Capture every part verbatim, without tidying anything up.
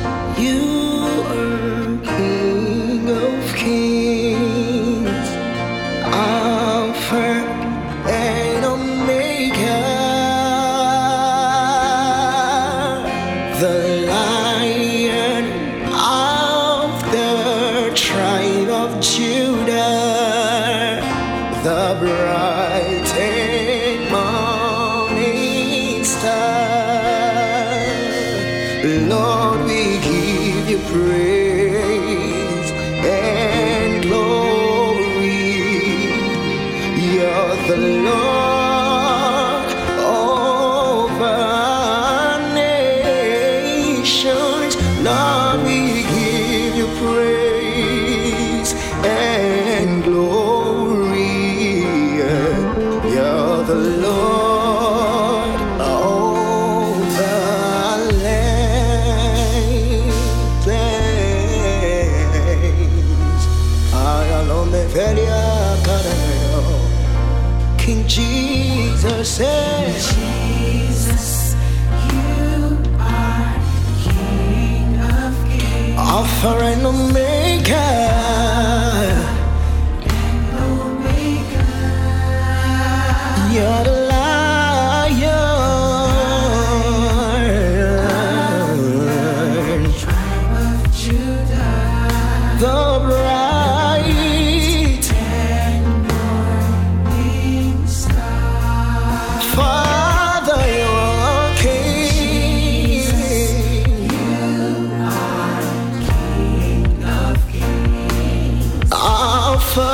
You are King of Kings, Alpha and Omega, the Lion of the tribe of Judah, the bright and morning star. Lord, we give you praise and glory. You're the Lord over nations. Lord, we give you praise and glory. You're the Lord over lands. I alone the King Jesus says, Jesus, you are King of Kings, Alpha and Omega, and Omega. you're the Lion, Tribe of Judah, the bright and morning star. Father, you're King. You are King of Kings, Alpha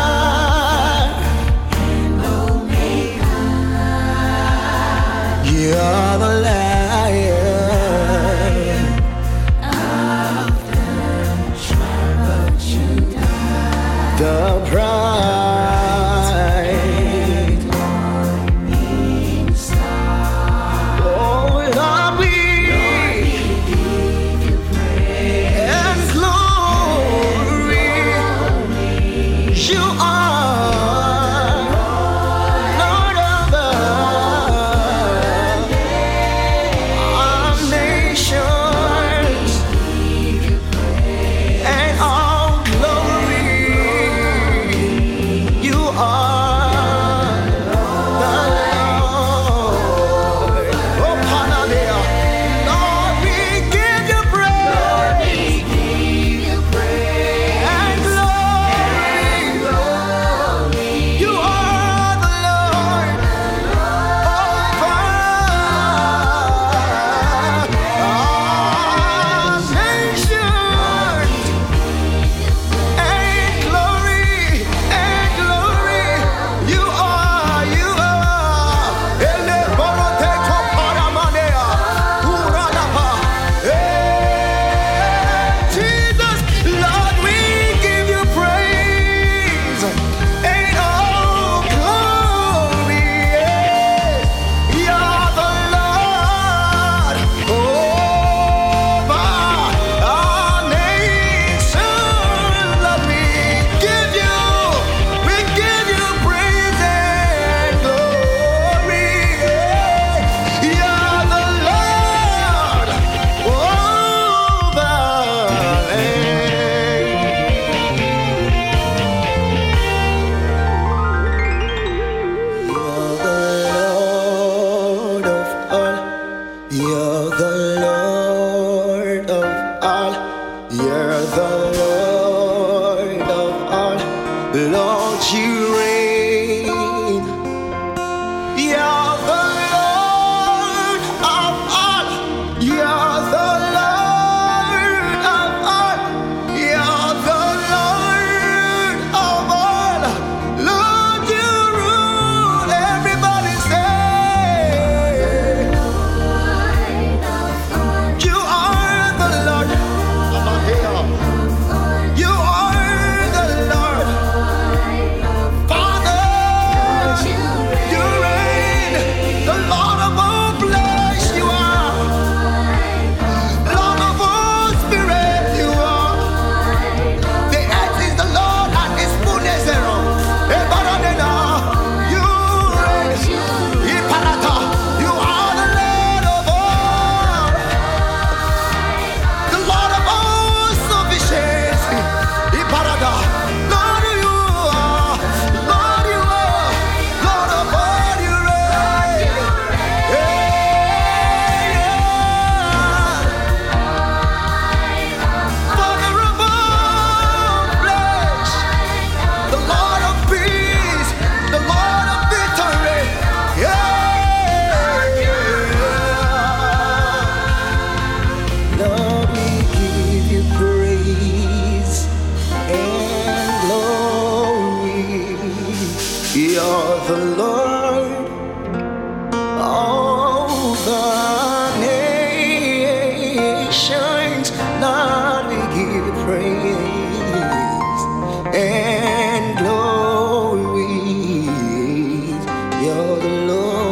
and Omega. you're the Lion, Of the tribe of Judah, the bright morning star. oh Lord, we Give you praise. and glory. You are Lord of the our nations, and all glory. You are the Lord. Oh, Panadea. Lord, we give you praise Give you praise. and glory. You are the Lord over our nations, and glory, and glory. You are, you are. Ele borote koparamanea, uradapa. Eh, Jesus, Lord, we give you praise and all glory. You're the Lord over our nation. Let me give you, we give you praise and glory. You're the Lord over You're the Lord of all. You're the Lord of all. Lord, you reign. You're the Lord of all. You're the Lord of all. You're the Lord of all. Lord, you rule. Everybody say, you are the Lord. nations, Lord, we give you praise and glory. You're the Lord.